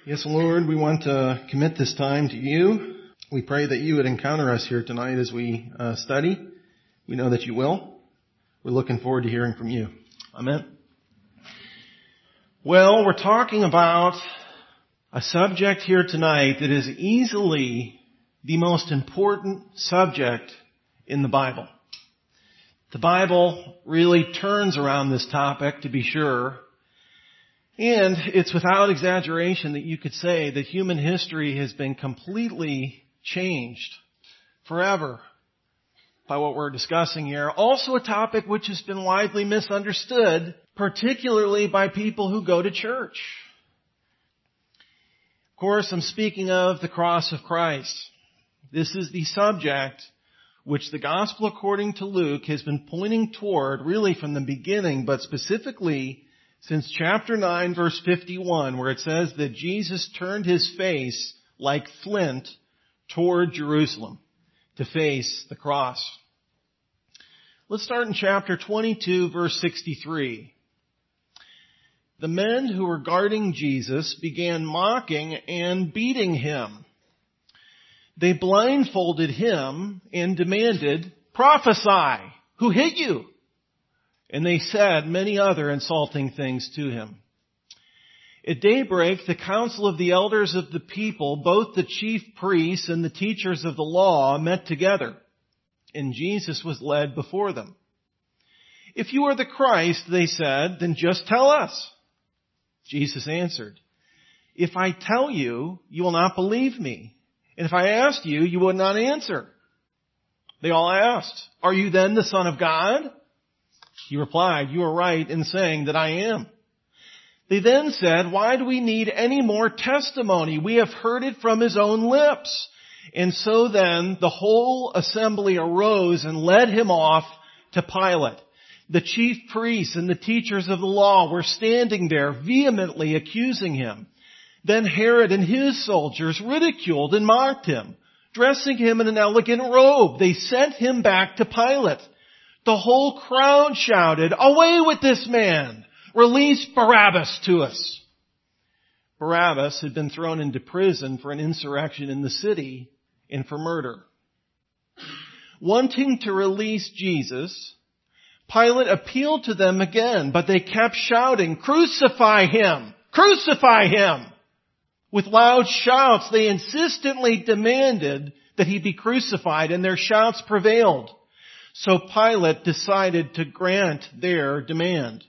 Yes, Lord, we want to commit this time to you. We pray that you would encounter us here tonight as we study. We know that you will. We're looking forward to hearing from you. Amen. Well, we're talking about a subject here tonight that is easily the most important subject in the Bible. The Bible really turns around this topic, to be sure. And it's without exaggeration that you could say that human history has been completely changed forever by what we're discussing here. Also a topic which has been widely misunderstood, particularly by people who go to church. Of course, I'm speaking of the cross of Christ. This is the subject which the Gospel according to Luke has been pointing toward really from the beginning, but specifically since chapter 9, verse 51, where it says that Jesus turned his face like flint toward Jerusalem to face the cross. Let's start in chapter 22, verse 63. The men who were guarding Jesus began mocking and beating him. They blindfolded him and demanded, "Prophesy! Who hit you?" And they said many other insulting things to him. At daybreak, the council of the elders of the people, both the chief priests and the teachers of the law, met together, and Jesus was led before them. "If you are the Christ," they said, "then just tell us." Jesus answered, "If I tell you, you will not believe me. And if I asked you, you would not answer." They all asked, "Are you then the Son of God?" He replied, "You are right in saying that I am." They then said, "Why do we need any more testimony? We have heard it from his own lips." And so then the whole assembly arose and led him off to Pilate. The chief priests and the teachers of the law were standing there vehemently accusing him. Then Herod and his soldiers ridiculed and mocked him. Dressing him in an elegant robe, they sent him back to Pilate. The whole crowd shouted, "Away with this man! Release Barabbas to us!" Barabbas had been thrown into prison for an insurrection in the city and for murder. Wanting to release Jesus, Pilate appealed to them again, but they kept shouting, "Crucify him! Crucify him!" With loud shouts, they insistently demanded that he be crucified, and their shouts prevailed. So Pilate decided to grant their demand.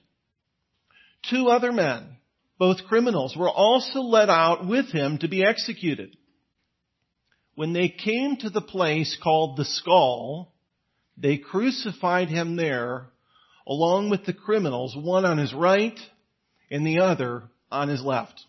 2 other men, both criminals, were also led out with him to be executed. When they came to the place called the Skull, they crucified him there along with the criminals, one on his right and the other on his left.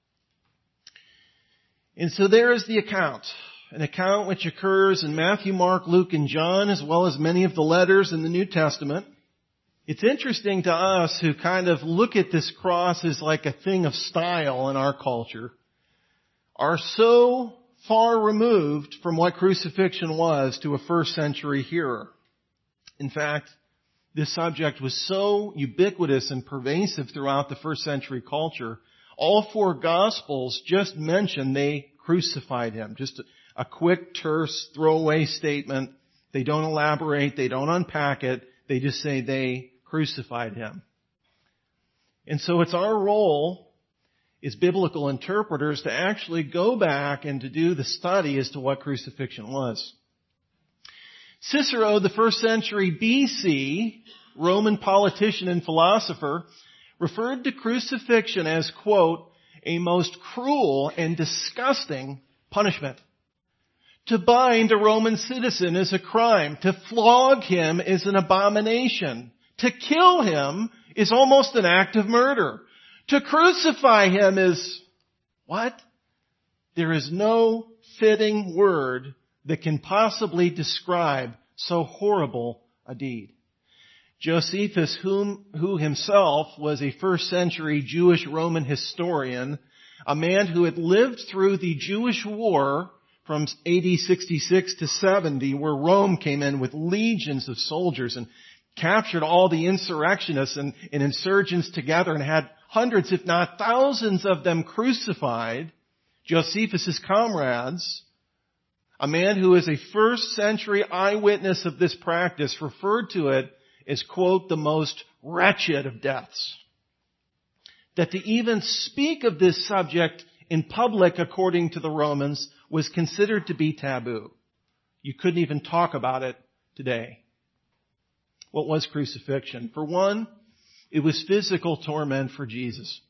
And so there is the account. An account which occurs in Matthew, Mark, Luke, and John, as well as many of the letters in the New Testament. It's interesting to us who kind of look at this cross as like a thing of style in our culture, are so far removed from what crucifixion was to a first century hearer. In fact, this subject was so ubiquitous and pervasive throughout the first century culture. All 4 Gospels just mention they crucified him. Just a quick, terse, throwaway statement. They don't elaborate. They don't unpack it. They just say they crucified him. And so it's our role as biblical interpreters to actually go back and to do the study as to what crucifixion was. Cicero, the first century BC, Roman politician and philosopher, referred to crucifixion as, quote, "a most cruel and disgusting punishment. To bind a Roman citizen is a crime. To flog him is an abomination. To kill him is almost an act of murder. To crucify him is..." What? There is no fitting word that can possibly describe so horrible a deed. Josephus, who himself was a first century Jewish Roman historian, a man who had lived through the Jewish war from AD 66 to 70, where Rome came in with legions of soldiers and captured all the insurrectionists and insurgents together and had hundreds, if not thousands of them crucified. Josephus' comrades, a man who is a first century eyewitness of this practice, referred to it as, quote, the most wretched of deaths. That to even speak of this subject in public, according to the Romans, was considered to be taboo. You couldn't even talk about it today. What was crucifixion? For one, it was physical torment for Jesus.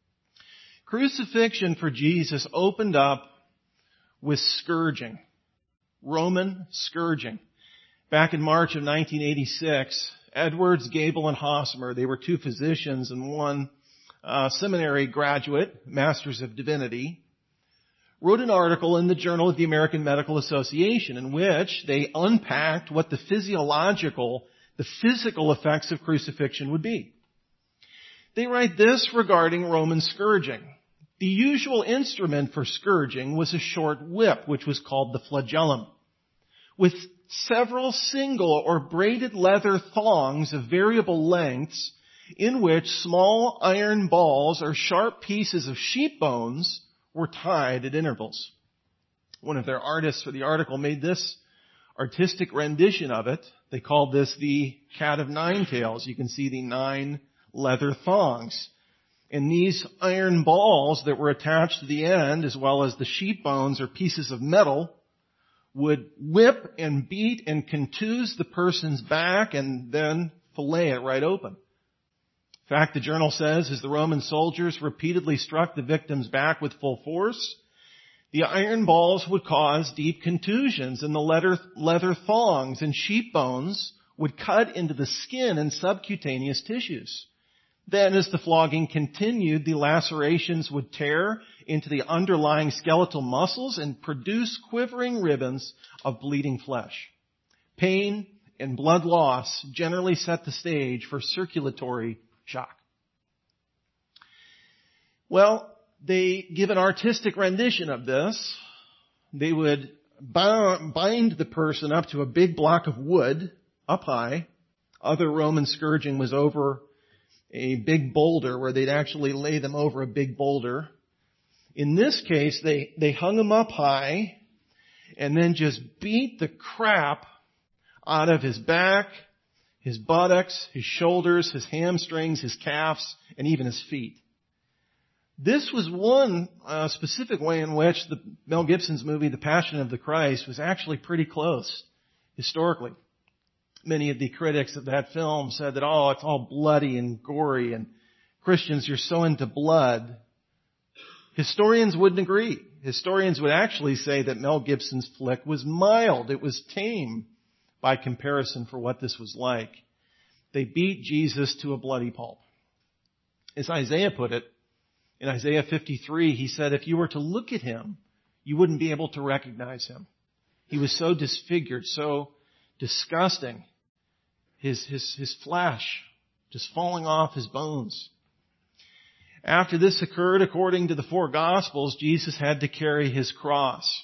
Crucifixion for Jesus opened up with scourging, Roman scourging. Back in March of 1986, Edwards, Gable, and Hosmer, they were two physicians and one seminary graduate, Masters of Divinity, wrote an article in the Journal of the American Medical Association in which they unpacked what the physical effects of crucifixion would be. They write this regarding Roman scourging. The usual instrument for scourging was a short whip, which was called the flagellum, with several single or braided leather thongs of variable lengths in which small iron balls or sharp pieces of sheep bones were tied at intervals. One of their artists for the article made this artistic rendition of it. They called this the cat of nine tails. You can see the 9 leather thongs. And these iron balls that were attached to the end, as well as the sheep bones or pieces of metal, would whip and beat and contuse the person's back and then fillet it right open. In fact, the journal says, as the Roman soldiers repeatedly struck the victim's back with full force, the iron balls would cause deep contusions, and the leather thongs and sheep bones would cut into the skin and subcutaneous tissues. Then, as the flogging continued, the lacerations would tear into the underlying skeletal muscles and produce quivering ribbons of bleeding flesh. Pain and blood loss generally set the stage for circulatory shock. Well, they give an artistic rendition of this. They would bind the person up to a big block of wood up high. Other Roman scourging was over a big boulder where they'd actually lay them over a big boulder. In this case, they hung them up high and then just beat the crap out of his back, his buttocks, his shoulders, his hamstrings, his calves, and even his feet. This was one specific way in which the Mel Gibson's movie, The Passion of the Christ, was actually pretty close historically. Many of the critics of that film said that, oh, it's all bloody and gory, and Christians, you're so into blood. Historians wouldn't agree. Historians would actually say that Mel Gibson's flick was mild. It was tame by comparison for what this was like. They beat Jesus to a bloody pulp. As Isaiah put it, in Isaiah 53, he said, if you were to look at him, you wouldn't be able to recognize him. He was so disfigured, so disgusting. His flesh just falling off his bones. After this occurred, according to the 4 Gospels, Jesus had to carry his cross.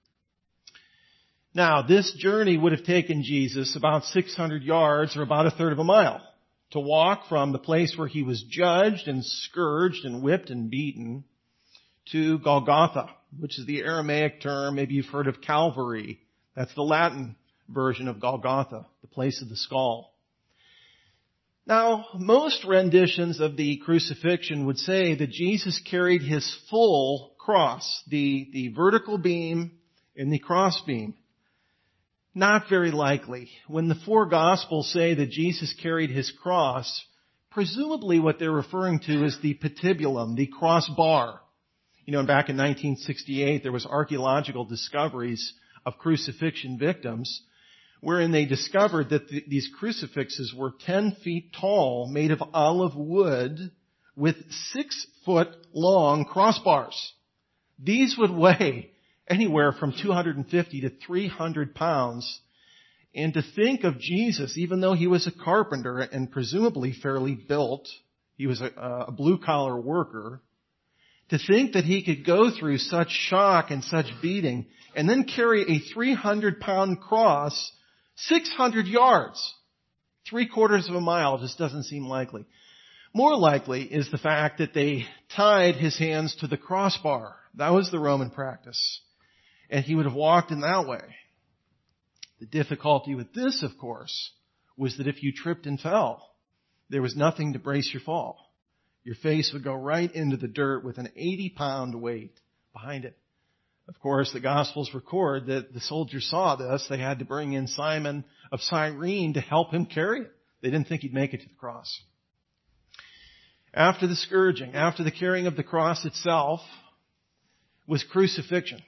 Now, this journey would have taken Jesus about 600 yards or about a third of a mile to walk from the place where he was judged and scourged and whipped and beaten to Golgotha, which is the Aramaic term. Maybe you've heard of Calvary. That's the Latin version of Golgotha, the place of the skull. Now, most renditions of the crucifixion would say that Jesus carried his full cross, the vertical beam and the cross beam. Not very likely. When the 4 Gospels say that Jesus carried his cross, presumably what they're referring to is the patibulum, the crossbar. You know, back in 1968, there was archaeological discoveries of crucifixion victims, wherein they discovered that these crucifixes were 10 feet tall, made of olive wood, with 6-foot-long crossbars. These would weigh anywhere from 250 to 300 pounds. And to think of Jesus, even though he was a carpenter and presumably fairly built, he was a blue-collar worker, to think that he could go through such shock and such beating and then carry a 300-pound cross 600 yards, 3/4 of a mile, just doesn't seem likely. More likely is the fact that they tied his hands to the crossbar. That was the Roman practice. And he would have walked in that way. The difficulty with this, of course, was that if you tripped and fell, there was nothing to brace your fall. Your face would go right into the dirt with an 80-pound weight behind it. Of course, the Gospels record that the soldiers saw this. They had to bring in Simon of Cyrene to help him carry it. They didn't think he'd make it to the cross. After the scourging, after the carrying of the cross itself, was crucifixion.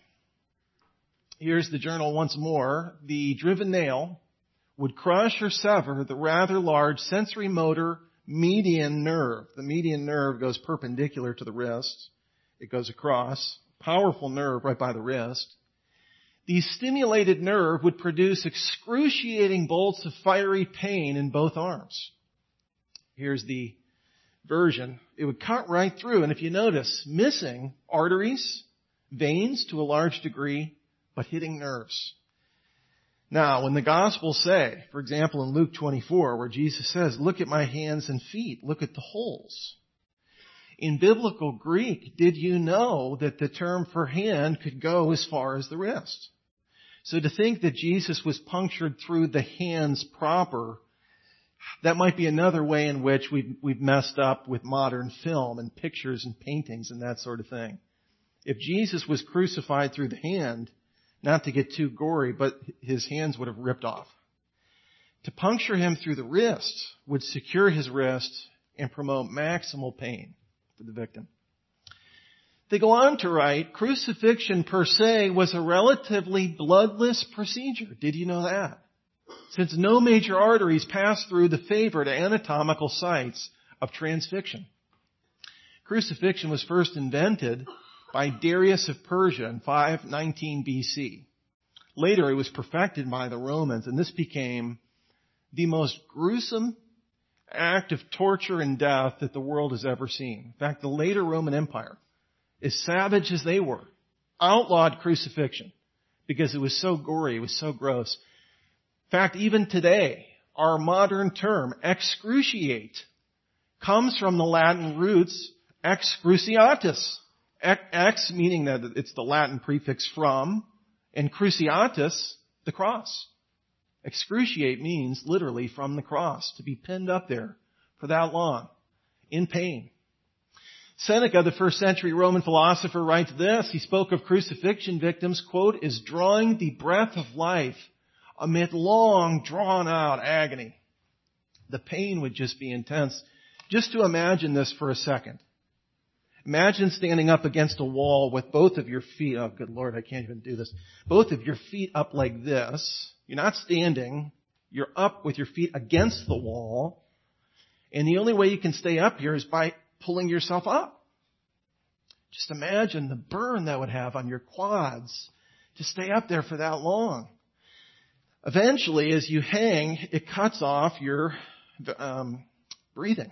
Here's the journal once more. The driven nail would crush or sever the rather large sensory motor median nerve. The median nerve goes perpendicular to the wrist. It goes across. Powerful nerve right by the wrist. The stimulated nerve would produce excruciating bolts of fiery pain in both arms. Here's the version. It would cut right through, and if you notice, missing arteries, veins to a large degree, but hitting nerves. Now, when the Gospels say, for example in Luke 24, where Jesus says, "Look at my hands and feet, look at the holes." In biblical Greek, did you know that the term for hand could go as far as the wrist? So to think that Jesus was punctured through the hands proper, that might be another way in which we've messed up with modern film and pictures and paintings and that sort of thing. If Jesus was crucified through the hand, not to get too gory, but his hands would have ripped off. To puncture him through the wrist would secure his wrist and promote maximal pain for the victim. They go on to write, crucifixion per se was a relatively bloodless procedure. Did you know that? Since no major arteries pass through the favored anatomical sites of transfixion. Crucifixion was first invented by Darius of Persia in 519 BC. Later it was perfected by the Romans, and this became the most gruesome act of torture and death that the world has ever seen. In fact, the later Roman Empire, as savage as they were, outlawed crucifixion because it was so gory, it was so gross. In fact, even today, our modern term, excruciate, comes from the Latin roots excruciatus. Ex meaning that it's the Latin prefix from, and cruciatus, the cross. Excruciate means literally from the cross, to be pinned up there for that long, in pain. Seneca, the first century Roman philosopher, writes this. He spoke of crucifixion victims, quote, as drawing the breath of life amid long, drawn-out agony. The pain would just be intense. Just to imagine this for a second. Imagine standing up against a wall with both of your feet, oh good Lord, I can't even do this. Both of your feet up like this. You're not standing. You're up with your feet against the wall. And the only way you can stay up here is by pulling yourself up. Just imagine the burn that would have on your quads to stay up there for that long. Eventually, as you hang, it cuts off your breathing.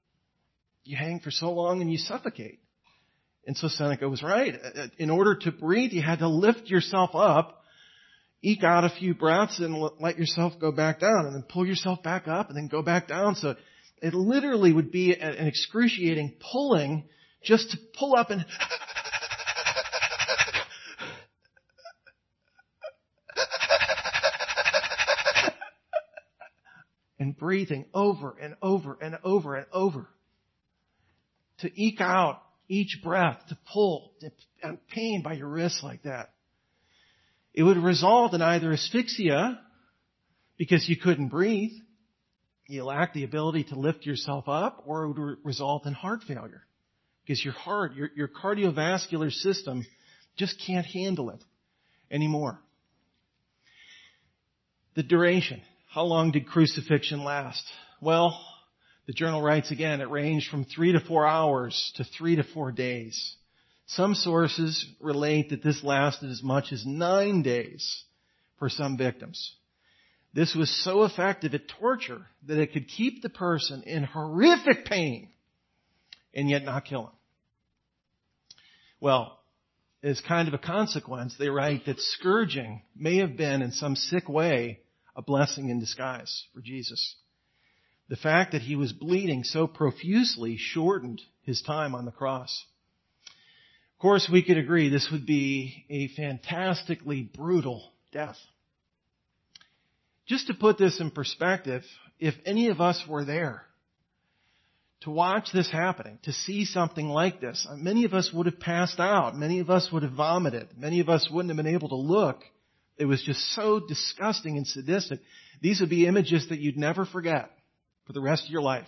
You hang for so long and you suffocate. And so Seneca was right. In order to breathe, you had to lift yourself up, eke out a few breaths, and let yourself go back down, and then pull yourself back up, and then go back down. So it literally would be an excruciating pulling just to pull up and and breathing over and over and over and over to eke out each breath, to pull and pain by your wrists like that. It would result in either asphyxia because you couldn't breathe, you lacked the ability to lift yourself up, or it would result in heart failure because your heart, your cardiovascular system just can't handle it anymore. The duration. How long did crucifixion last? Well, the journal writes again, it ranged from 3 to 4 hours to 3 to 4 days. Some sources relate that this lasted as much as 9 days for some victims. This was so effective at torture that it could keep the person in horrific pain and yet not kill him. Well, as kind of a consequence, they write that scourging may have been in some sick way a blessing in disguise for Jesus. The fact that he was bleeding so profusely shortened his time on the cross. Of course, we could agree this would be a fantastically brutal death. Just to put this in perspective, if any of us were there to watch this happening, to see something like this, many of us would have passed out. Many of us would have vomited. Many of us wouldn't have been able to look. It was just so disgusting and sadistic. These would be images that you'd never forget for the rest of your life.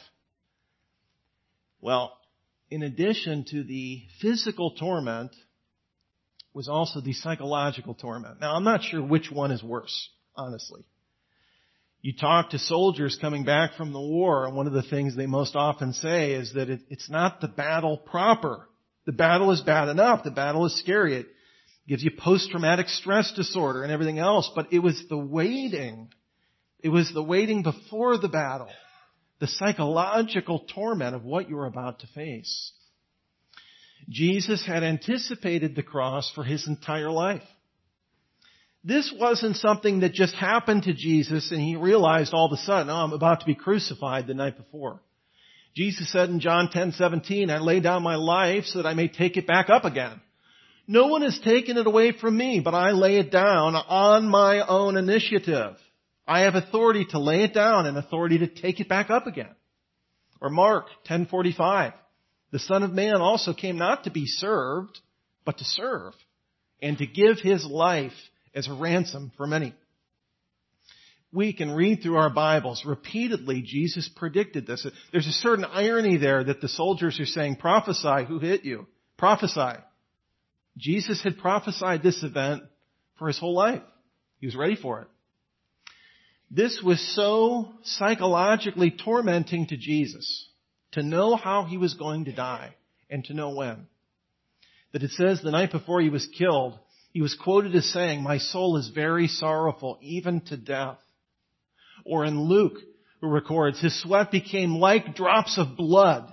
Well, in addition to the physical torment was also the psychological torment. Now, I'm not sure which one is worse, honestly. You talk to soldiers coming back from the war, and one of the things they most often say is that it's not the battle proper. The battle is bad enough. The battle is scary. It gives you post-traumatic stress disorder and everything else, but it was the waiting. It was the waiting before the battle. The psychological torment of what you were about to face. Jesus had anticipated the cross for his entire life. This wasn't something that just happened to Jesus and he realized all of a sudden, I'm about to be crucified the night before. Jesus said in John 10:17, I lay down my life so that I may take it back up again. No one has taken it away from me, but I lay it down on my own initiative. I have authority to lay it down and authority to take it back up again. Or Mark 10:45, the Son of Man also came not to be served, but to serve and to give his life as a ransom for many. We can read through our Bibles. Repeatedly, Jesus predicted this. There's a certain irony there that the soldiers are saying, prophesy, who hit you? Prophesy. Jesus had prophesied this event for his whole life. He was ready for it. This was so psychologically tormenting to Jesus to know how he was going to die and to know when. That it says the night before he was killed, he was quoted as saying, my soul is very sorrowful, even to death. Or in Luke, who records, his sweat became like drops of blood.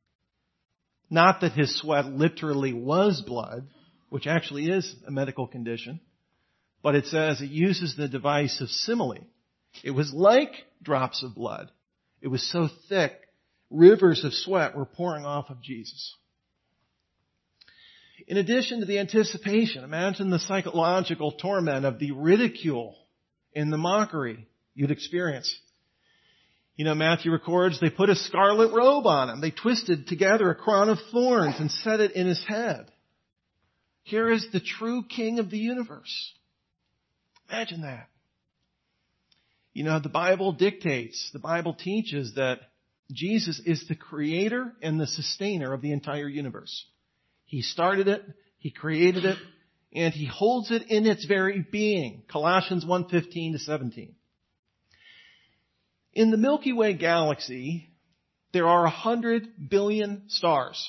Not that his sweat literally was blood, which actually is a medical condition, but it says it uses the device of simile. It was like drops of blood. It was so thick, rivers of sweat were pouring off of Jesus. In addition to the anticipation, imagine the psychological torment of the ridicule and the mockery you'd experience. You know, Matthew records they put a scarlet robe on him. They twisted together a crown of thorns and set it in his head. Here is the true King of the universe. Imagine that. You know, the Bible dictates, the Bible teaches that Jesus is the creator and the sustainer of the entire universe. He started it, he created it, and he holds it in its very being. Colossians 1:15-17. In the Milky Way galaxy, there are 100 billion stars.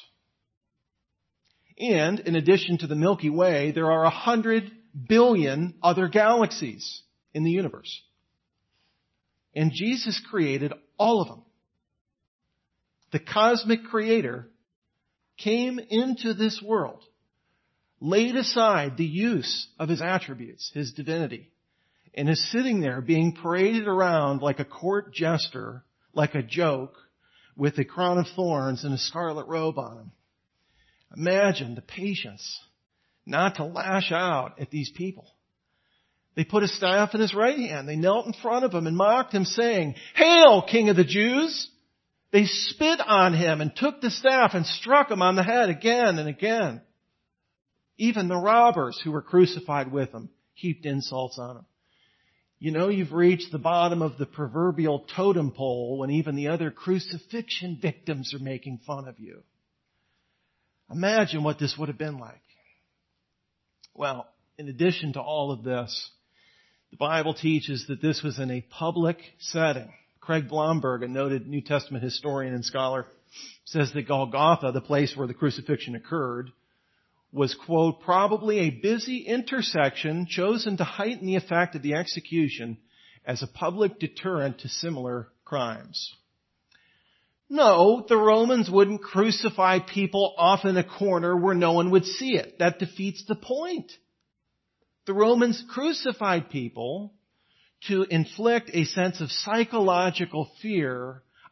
And in addition to the Milky Way, there are 100 billion other galaxies in the universe. And Jesus created all of them. The cosmic creator came into this world, laid aside the use of his attributes, his divinity, and is sitting there being paraded around like a court jester, like a joke, with a crown of thorns and a scarlet robe on him. Imagine the patience not to lash out at these people. They put a staff in his right hand. They knelt in front of him and mocked him, saying, "Hail, King of the Jews!" They spit on him and took the staff and struck him on the head again and again. Even the robbers who were crucified with him heaped insults on him. You know, you've reached the bottom of the proverbial totem pole when even the other crucifixion victims are making fun of you. Imagine what this would have been like. Well, in addition to all of this, the Bible teaches that this was in a public setting. Craig Blomberg, a noted New Testament historian and scholar, says that Golgotha, the place where the crucifixion occurred, was, quote, probably a busy intersection chosen to heighten the effect of the execution as a public deterrent to similar crimes. No, the Romans wouldn't crucify people off in a corner where no one would see it. That defeats the point. The Romans crucified people to inflict a sense of psychological fear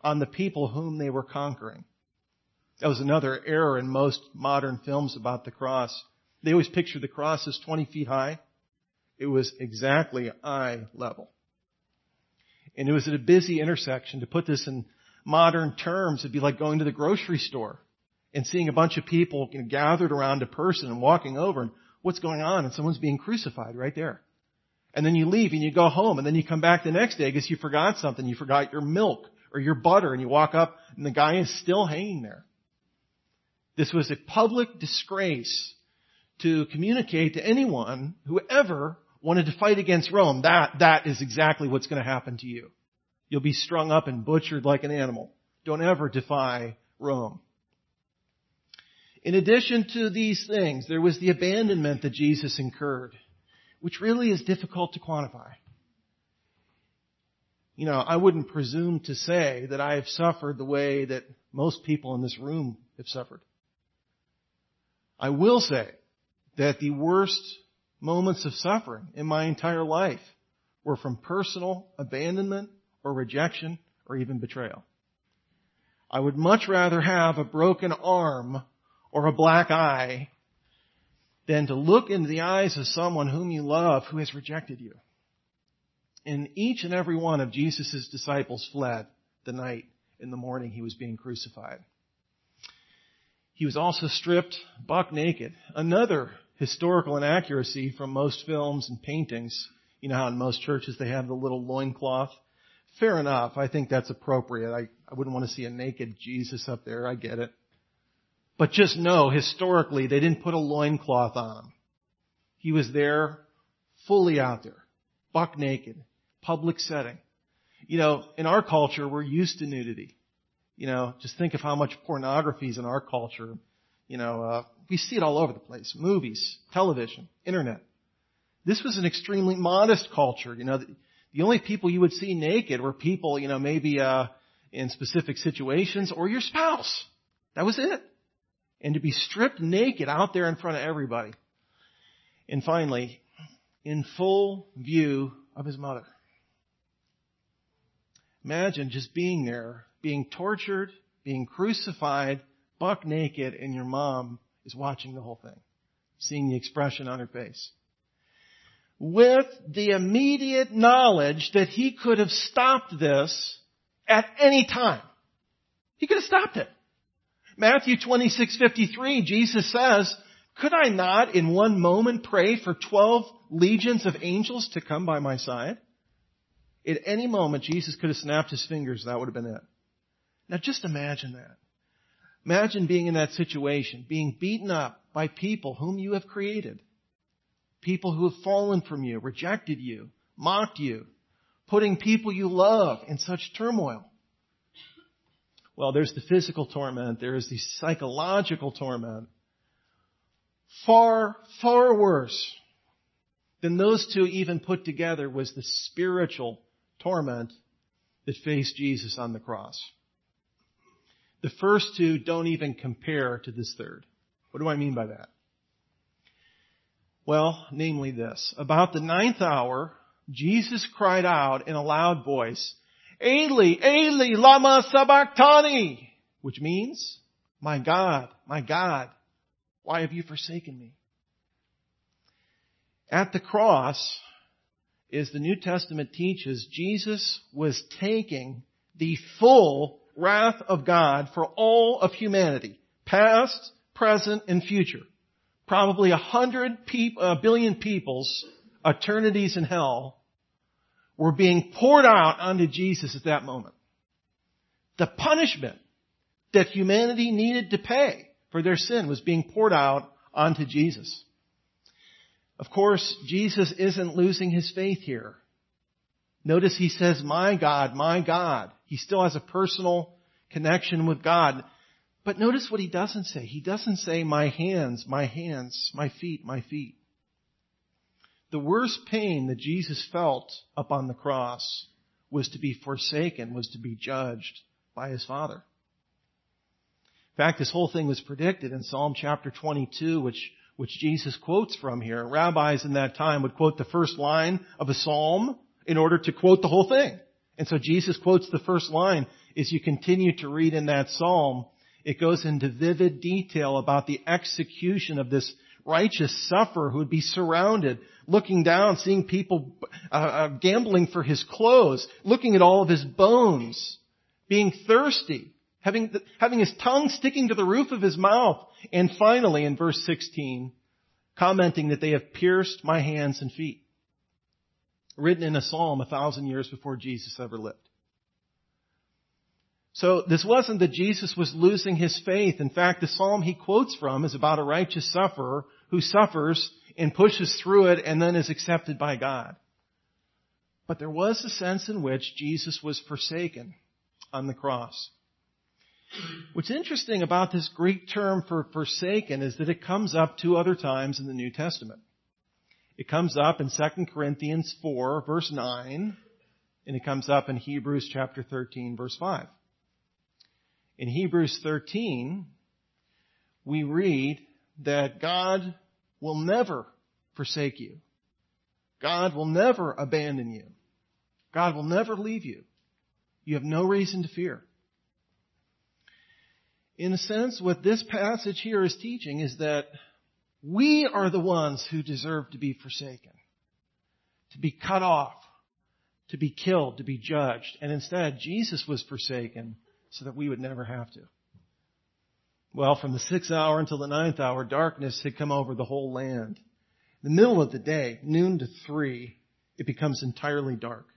on the people whom they were conquering. That was another error in most modern films about the cross. They always picture the cross as 20 feet high. It was exactly eye level. And it was at a busy intersection. To put this in modern terms, it'd be like going to the grocery store and seeing a bunch of people gathered around a person and walking over and what's going on? And someone's being crucified right there. And then you leave and you go home and then you come back the next day because you forgot something. You forgot your milk or your butter and you walk up and the guy is still hanging there. This was a public disgrace to communicate to anyone who ever wanted to fight against Rome. That is exactly what's going to happen to you. You'll be strung up and butchered like an animal. Don't ever defy Rome. In addition to these things, there was the abandonment that Jesus incurred, which really is difficult to quantify. I wouldn't presume to say that I have suffered the way that most people in this room have suffered. I will say that the worst moments of suffering in my entire life were from personal abandonment or rejection or even betrayal. I would much rather have a broken arm or a black eye than to look into the eyes of someone whom you love who has rejected you. And each and every one of Jesus' disciples fled the night in the morning he was being crucified. He was also stripped buck naked. Another historical inaccuracy from most films and paintings. You know how in most churches they have the little loincloth? Fair enough. I think that's appropriate. I wouldn't want to see a naked Jesus up there. I get it. But just know, historically, they didn't put a loincloth on him. He was there, fully out there, buck naked, public setting. In our culture, we're used to nudity. Just think of how much pornography is in our culture. We see it all over the place. Movies, television, internet. This was an extremely modest culture. The only people you would see naked were people, maybe in specific situations or your spouse. That was it. And to be stripped naked out there in front of everybody. And finally, in full view of his mother. Imagine just being there, being tortured, being crucified, buck naked, and your mom is watching the whole thing, seeing the expression on her face. With the immediate knowledge that he could have stopped this at any time. He could have stopped it. Matthew 26:53, Jesus says, could I not in one moment pray for 12 legions of angels to come by my side? At any moment, Jesus could have snapped his fingers. That would have been it. Now just imagine that. Imagine being in that situation, being beaten up by people whom you have created. People who have fallen from you, rejected you, mocked you, putting people you love in such turmoil. Well, there's the physical torment. There is the psychological torment. Far, far worse than those two even put together was the spiritual torment that faced Jesus on the cross. The first two don't even compare to this third. What do I mean by that? Well, namely this. About the 9th hour, Jesus cried out in a loud voice, Eli, Eli, lama sabachthani, which means, my God, why have you forsaken me? At the cross, as the New Testament teaches, Jesus was taking the full wrath of God for all of humanity, past, present, and future. Probably 100 billion people's eternities in hell were being poured out onto Jesus at that moment. The punishment that humanity needed to pay for their sin was being poured out onto Jesus. Of course, Jesus isn't losing his faith here. Notice he says, my God, my God. He still has a personal connection with God. But notice what he doesn't say. He doesn't say, my hands, my feet, my feet. The worst pain that Jesus felt up on the cross was to be forsaken, was to be judged by his Father. In fact, this whole thing was predicted in Psalm chapter 22, which Jesus quotes from here. Rabbis in that time would quote the first line of a psalm in order to quote the whole thing. And so Jesus quotes the first line. As you continue to read in that psalm, it goes into vivid detail about the execution of this righteous sufferer who would be surrounded, looking down, seeing people gambling for his clothes, looking at all of his bones, being thirsty, having his tongue sticking to the roof of his mouth, and finally in verse 16, commenting that they have pierced my hands and feet. Written in a psalm 1,000 years before Jesus ever lived. So this wasn't that Jesus was losing his faith. In fact, the psalm he quotes from is about a righteous sufferer who suffers and pushes through it and then is accepted by God. But there was a sense in which Jesus was forsaken on the cross. What's interesting about this Greek term for forsaken is that it comes up 2 other times in the New Testament. It comes up in 2 Corinthians 4, verse 9, and it comes up in Hebrews chapter 13, verse 5. In Hebrews 13, we read that God will never forsake you. God will never abandon you. God will never leave you. You have no reason to fear. In a sense, what this passage here is teaching is that we are the ones who deserve to be forsaken, to be cut off, to be killed, to be judged. And instead, Jesus was forsaken so that we would never have to. Well, from the 6th hour until the 9th hour, darkness had come over the whole land. In the middle of the day, noon to 3, it becomes entirely dark.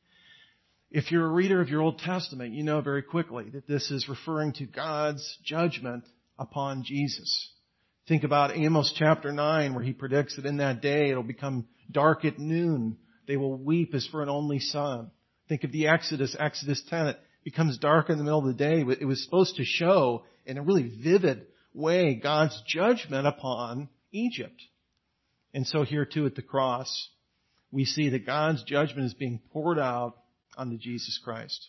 If you're a reader of your Old Testament, you know very quickly that this is referring to God's judgment upon Jesus. Think about Amos chapter 9, where he predicts that in that day it'll become dark at noon. They will weep as for an only son. Think of the Exodus 10. It becomes dark in the middle of the day. It was supposed to show in a really vivid way God's judgment upon Egypt. And so here too at the cross, we see that God's judgment is being poured out onto Jesus Christ.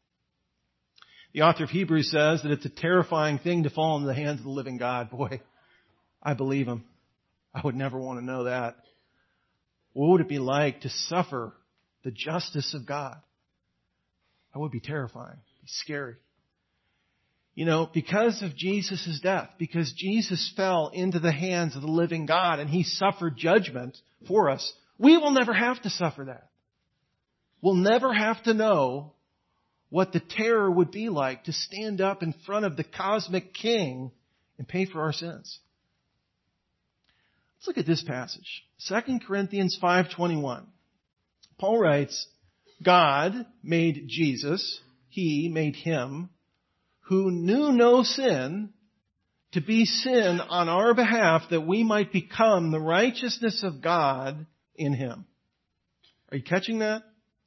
The author of Hebrews says that it's a terrifying thing to fall into the hands of the living God. Boy, I believe him. I would never want to know that. What would it be like to suffer the justice of God? That would be terrifying. It'd be scary. You know, because of Jesus' death, because Jesus fell into the hands of the living God and he suffered judgment for us, we will never have to suffer that. We'll never have to know what the terror would be like to stand up in front of the cosmic king and pay for our sins. Let's look at this passage. 2 Corinthians 5:21. Paul writes, God made Jesus, he made him, who knew no sin, to be sin on our behalf that we might become the righteousness of God in him. Are you catching that?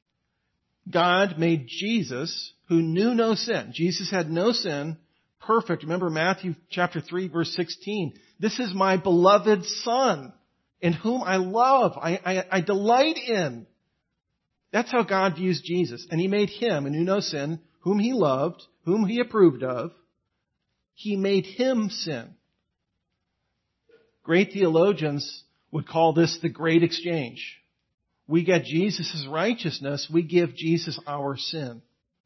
God made Jesus, who knew no sin. Jesus had no sin, perfect. Remember Matthew chapter 3, verse 16. This is my beloved Son, in whom I love, I delight in. That's how God views Jesus. And he made him, who knew no sin, whom he loved, whom he approved of. He made him sin. Great theologians would call this the great exchange. We get Jesus' righteousness, we give Jesus our sin.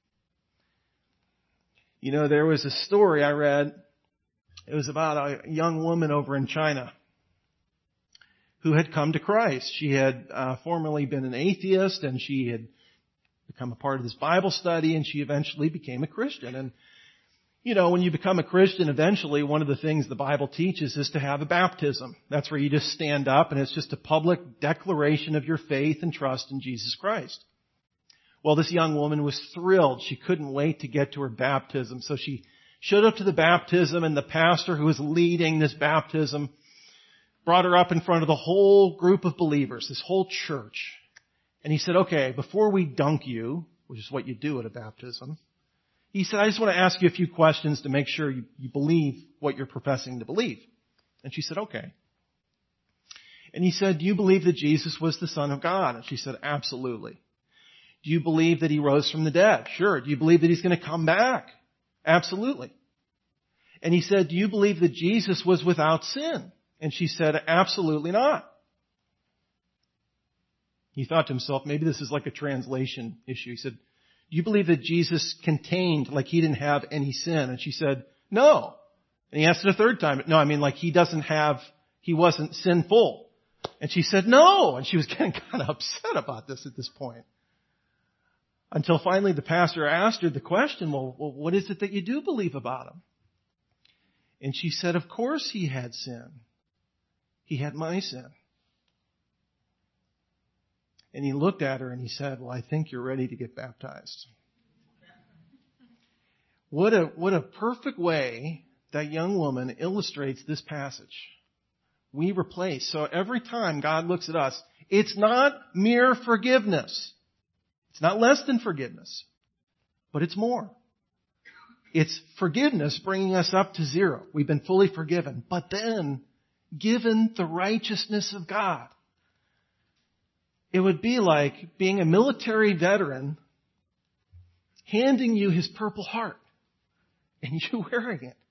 You know, there was a story I read. It was about a young woman over in China who had come to Christ. She had formerly been an atheist, and she had become a part of this Bible study, and she eventually became a Christian. And, you know, when you become a Christian, eventually one of the things the Bible teaches is to have a baptism. That's where you just stand up, and it's just a public declaration of your faith and trust in Jesus Christ. Well, this young woman was thrilled. She couldn't wait to get to her baptism. So she showed up to the baptism, and the pastor who was leading this baptism brought her up in front of the whole group of believers, this whole church. And he said, okay, before we dunk you, which is what you do at a baptism, he said, I just want to ask you a few questions to make sure you believe what you're professing to believe. And she said, okay. And he said, do you believe that Jesus was the Son of God? And she said, absolutely. Do you believe that he rose from the dead? Sure. Do you believe that he's going to come back? Absolutely. And he said, do you believe that Jesus was without sin? And she said, absolutely not. He thought to himself, maybe this is like a translation issue. He said, do you believe that Jesus contained, like he didn't have any sin? And she said, no. And he asked it a third time. No, I mean like he wasn't sinful. And she said, no. And she was getting kind of upset about this at this point. Until finally the pastor asked her the question, well, what is it that you do believe about him? And she said, of course he had sin. He had my sin. And he looked at her and he said, well, I think you're ready to get baptized. What a perfect way that young woman illustrates this passage. We replace. So every time God looks at us, it's not mere forgiveness. It's not less than forgiveness, but it's more. It's forgiveness bringing us up to zero. We've been fully forgiven, but then given the righteousness of God. It would be like being a military veteran handing you his Purple Heart and you wearing it.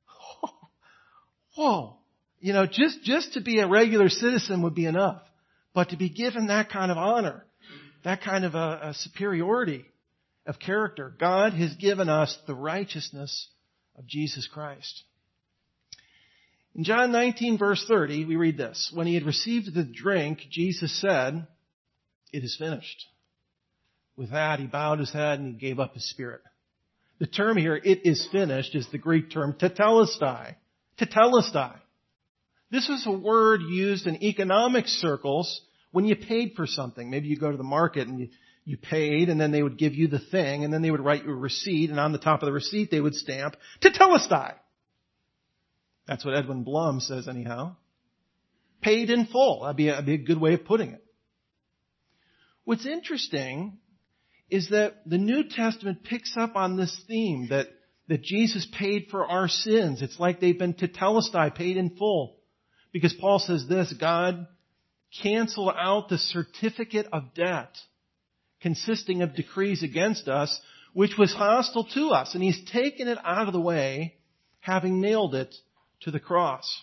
Whoa. You know, just to be a regular citizen would be enough. But to be given that kind of honor, that kind of a superiority of character, God has given us the righteousness of Jesus Christ. In John 19 verse 30, we read this. When he had received the drink, Jesus said, it is finished. With that, he bowed his head and he gave up his spirit. The term here, it is finished, is the Greek term tetelestai. Tetelestai. This was a word used in economic circles when you paid for something. Maybe you go to the market and you paid, and then they would give you the thing, and then they would write you a receipt, and on the top of the receipt they would stamp tetelestai. That's what Edwin Blum says anyhow. Paid in full. That'd be a good way of putting it. What's interesting is that the New Testament picks up on this theme that Jesus paid for our sins. It's like they've been tetelestai, paid in full. Because Paul says this, God canceled out the certificate of debt consisting of decrees against us, which was hostile to us. And he's taken it out of the way, having nailed it to the cross.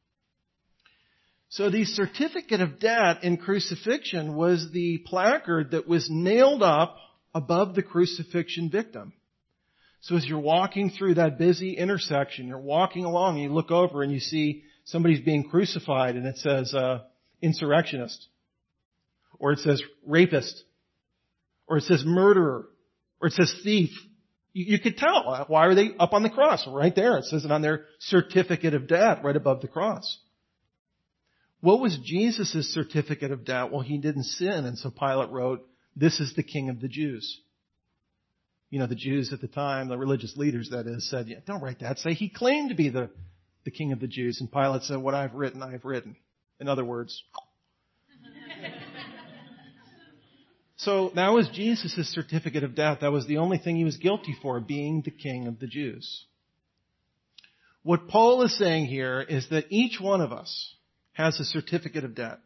So the certificate of debt in crucifixion was the placard that was nailed up above the crucifixion victim. So as you're walking through that busy intersection, you're walking along and you look over and you see somebody's being crucified and it says insurrectionist, or it says rapist, or it says murderer, or it says thief. You could tell. Why are they up on the cross? Right there. It says it on their certificate of debt right above the cross. What was Jesus' certificate of debt? Well, he didn't sin. And so Pilate wrote, this is the King of the Jews. You know, the Jews at the time, the religious leaders that is, said, yeah, don't write that. Say he claimed to be the King of the Jews. And Pilate said, what I've written, I have written. In other words. So that was Jesus' certificate of debt. That was the only thing he was guilty for, being the King of the Jews. What Paul is saying here is that each one of us has a certificate of debt.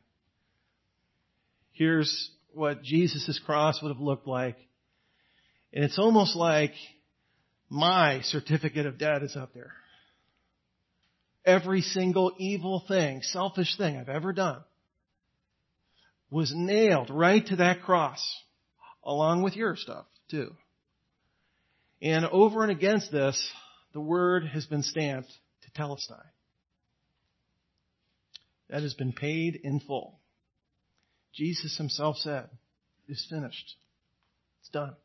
Here's what Jesus' cross would have looked like. And it's almost like my certificate of debt is up there. Every single evil thing, selfish thing I've ever done was nailed right to that cross, along with your stuff too. And over and against this, the word has been stamped tetelestai. That has been paid in full. Jesus himself said, it is finished. It's done.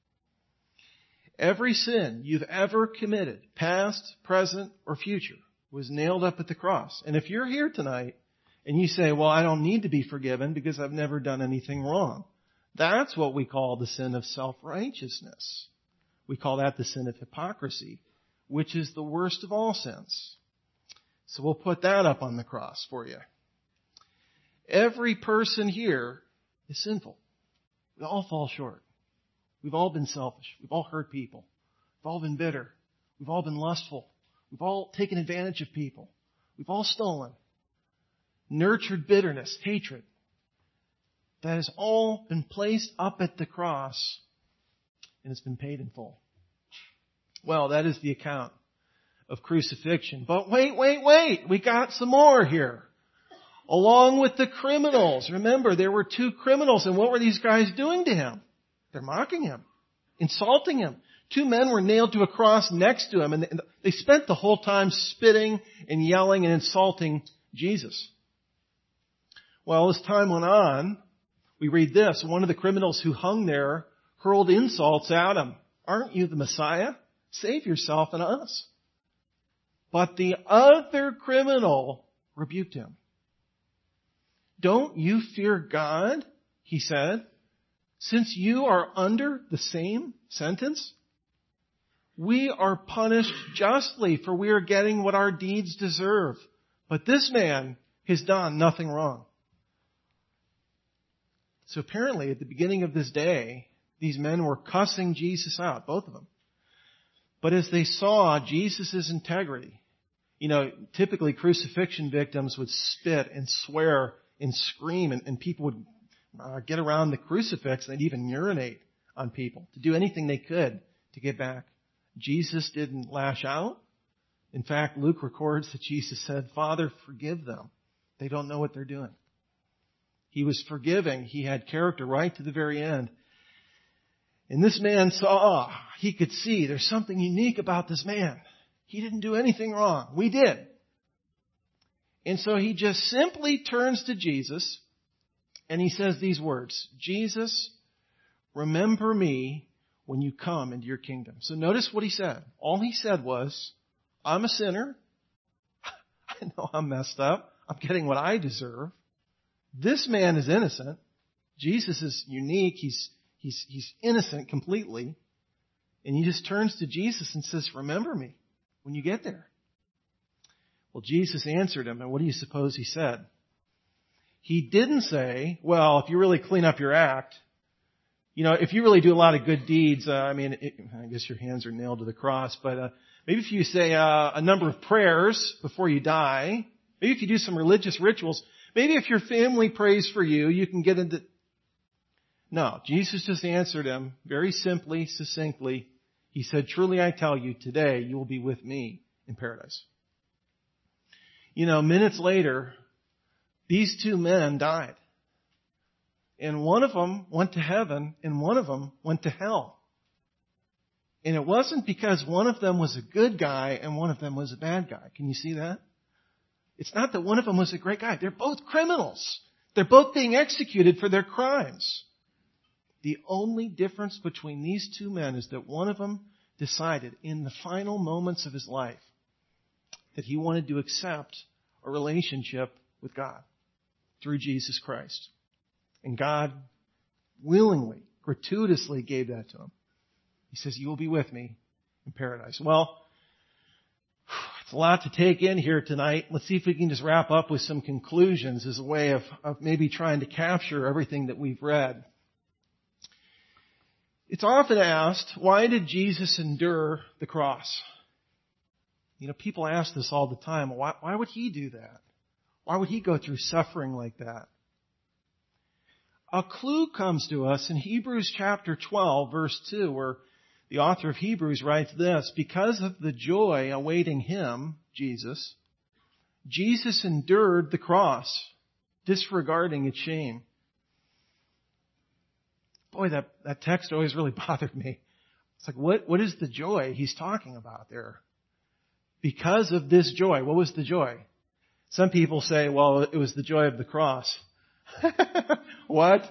Every sin you've ever committed, past, present, or future, was nailed up at the cross. And if you're here tonight and you say, well, I don't need to be forgiven because I've never done anything wrong, that's what we call the sin of self-righteousness. We call that the sin of hypocrisy, which is the worst of all sins. So we'll put that up on the cross for you. Every person here is sinful. We all fall short. We've all been selfish. We've all hurt people. We've all been bitter. We've all been lustful. We've all taken advantage of people. We've all stolen. Nurtured bitterness, hatred. That has all been placed up at the cross, and it's been paid in full. Well, that is the account of crucifixion. But wait. We got some more here. Along with the criminals. Remember, there were two criminals, and what were these guys doing to him? They're mocking him, insulting him. Two men were nailed to a cross next to him, and they spent the whole time spitting and yelling and insulting Jesus. Well, as time went on, we read this. One of the criminals who hung there hurled insults at him. Aren't you the Messiah? Save yourself and us. But the other criminal rebuked him. Don't you fear God? He said, since you are under the same sentence? We are punished justly, for we are getting what our deeds deserve. But this man has done nothing wrong. So apparently at the beginning of this day, these men were cussing Jesus out, both of them. But as they saw Jesus' integrity, typically crucifixion victims would spit and swear and scream, and people would get around the crucifix, and they'd even urinate on people to do anything they could to get back. Jesus didn't lash out. In fact, Luke records that Jesus said, Father, forgive them. They don't know what they're doing. He was forgiving. He had character right to the very end. And this man he could see there's something unique about this man. He didn't do anything wrong. We did. And so he just simply turns to Jesus and he says these words, Jesus, remember me when you come into your kingdom. So notice what he said. All he said was, I'm a sinner. I know I'm messed up. I'm getting what I deserve. This man is innocent. Jesus is unique. He's innocent completely. And he just turns to Jesus and says, remember me when you get there. Well, Jesus answered him, and what do you suppose he said? He didn't say, well, if you really clean up your act, if you really do a lot of good deeds, I guess your hands are nailed to the cross, but maybe if you say a number of prayers before you die, maybe if you do some religious rituals, maybe if your family prays for you, you can get into... No, Jesus just answered him very simply, succinctly. He said, truly I tell you, today you will be with me in paradise. Minutes later, these two men died. And one of them went to heaven and one of them went to hell. And it wasn't because one of them was a good guy and one of them was a bad guy. Can you see that? It's not that one of them was a great guy. They're both criminals. They're both being executed for their crimes. The only difference between these two men is that one of them decided in the final moments of his life that he wanted to accept a relationship with God through Jesus Christ. And God willingly, gratuitously gave that to him. He says, you will be with me in paradise. Well, it's a lot to take in here tonight. Let's see if we can just wrap up with some conclusions as a way of maybe trying to capture everything that we've read. It's often asked, why did Jesus endure the cross? People ask this all the time. Why would he do that? Why would he go through suffering like that? A clue comes to us in Hebrews chapter 12, verse 2, where the author of Hebrews writes this, because of the joy awaiting him, Jesus endured the cross, disregarding its shame. Boy, that text always really bothered me. It's like, what is the joy he's talking about there? Because of this joy. What was the joy? Some people say, well, it was the joy of the cross. What?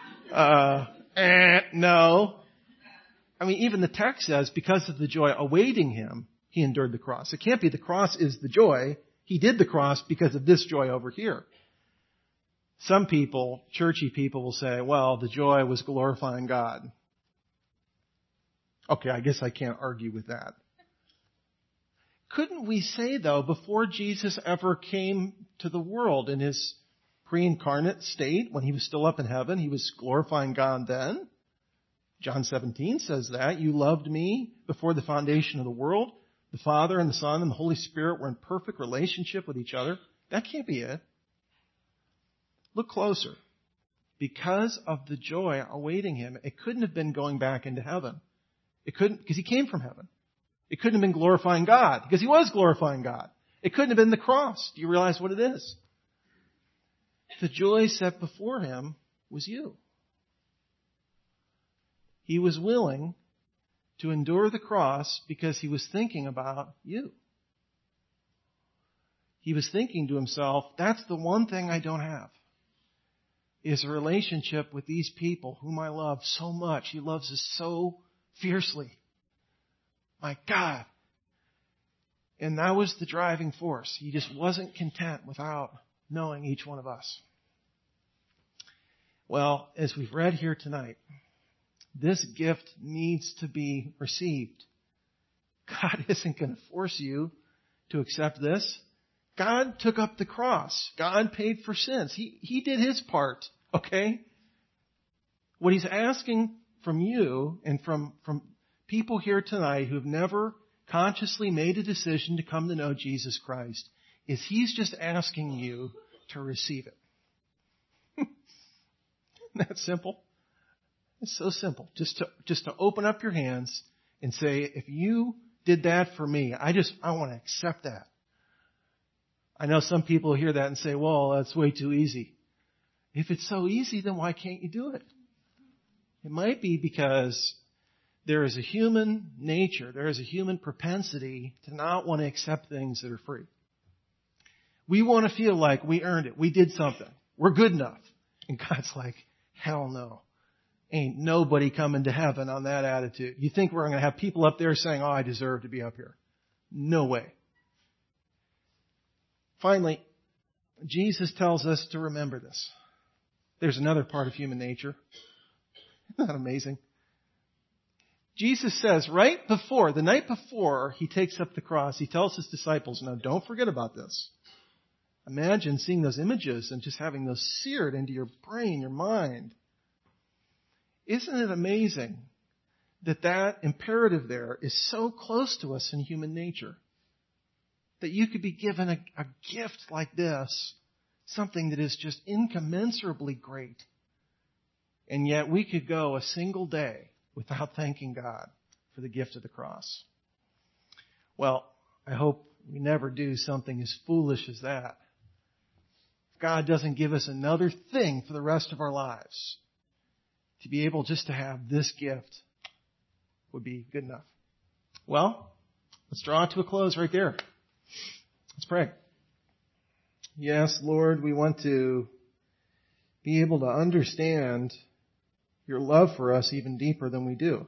No. Even the text says, because of the joy awaiting him, he endured the cross. It can't be the cross is the joy. He did the cross because of this joy over here. Some people, churchy people, will say, well, the joy was glorifying God. Okay, I guess I can't argue with that. Couldn't we say, though, before Jesus ever came to the world in his pre-incarnate state, when he was still up in heaven, he was glorifying God then? John 17 says that. You loved me before the foundation of the world. The Father and the Son and the Holy Spirit were in perfect relationship with each other. That can't be it. Look closer. Because of the joy awaiting him, it couldn't have been going back into heaven. It couldn't, because he came from heaven. It couldn't have been glorifying God, because he was glorifying God. It couldn't have been the cross. Do you realize what it is? The joy set before him was you. He was willing to endure the cross because he was thinking about you. He was thinking to himself, that's the one thing I don't have, is a relationship with these people whom I love so much. He loves us so fiercely. My God. And that was the driving force. He just wasn't content without knowing each one of us. Well, as we've read here tonight, this gift needs to be received. God isn't going to force you to accept this. God took up the cross. God paid for sins. He did his part, okay? What he's asking from you and from people here tonight who have never consciously made a decision to come to know Jesus Christ is he's just asking you to receive it. Isn't that simple? It's so simple. Just to open up your hands and say, if you did that for me, I want to accept that. I know some people hear that and say, well, that's way too easy. If it's so easy, then why can't you do it? It might be because there is a human nature, there is a human propensity to not want to accept things that are free. We want to feel like we earned it. We did something. We're good enough. And God's like, hell no. Ain't nobody coming to heaven on that attitude. You think we're going to have people up there saying, oh, I deserve to be up here. No way. Finally, Jesus tells us to remember this. There's another part of human nature. Isn't that amazing? Jesus says the night before he takes up the cross, he tells his disciples, now don't forget about this. Imagine seeing those images and just having those seared into your brain, your mind. Isn't it amazing that imperative there is so close to us in human nature? That you could be given a gift like this, something that is just incommensurably great. And yet we could go a single day without thanking God for the gift of the cross. Well, I hope we never do something as foolish as that. If God doesn't give us another thing for the rest of our lives, to be able just to have this gift would be good enough. Well, let's draw it to a close right there. Let's pray. Yes, Lord, we want to be able to understand your love for us even deeper than we do.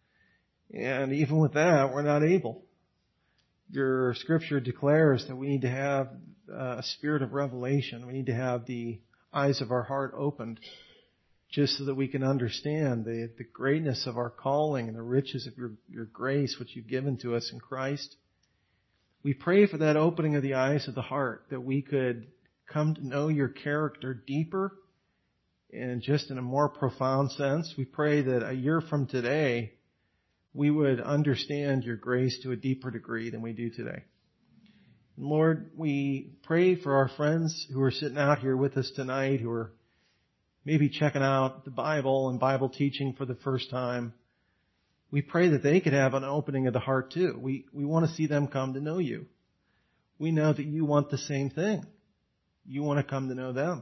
And even with that, we're not able. Your scripture declares that we need to have a spirit of revelation. We need to have the eyes of our heart opened just so that we can understand the greatness of our calling and the riches of your grace which you've given to us in Christ. We pray for that opening of the eyes of the heart, that we could come to know your character deeper and just in a more profound sense. We pray that a year from today, we would understand your grace to a deeper degree than we do today. And Lord, we pray for our friends who are sitting out here with us tonight, who are maybe checking out the Bible and Bible teaching for the first time. We pray that they could have an opening of the heart too. We want to see them come to know you. We know that you want the same thing. You want to come to know them.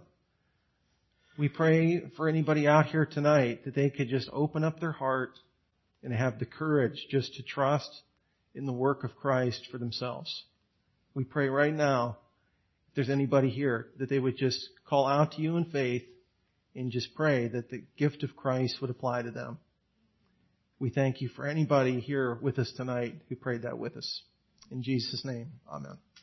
We pray for anybody out here tonight that they could just open up their heart and have the courage just to trust in the work of Christ for themselves. We pray right now, if there's anybody here, that they would just call out to you in faith and just pray that the gift of Christ would apply to them. We thank you for anybody here with us tonight who prayed that with us. In Jesus' name, amen.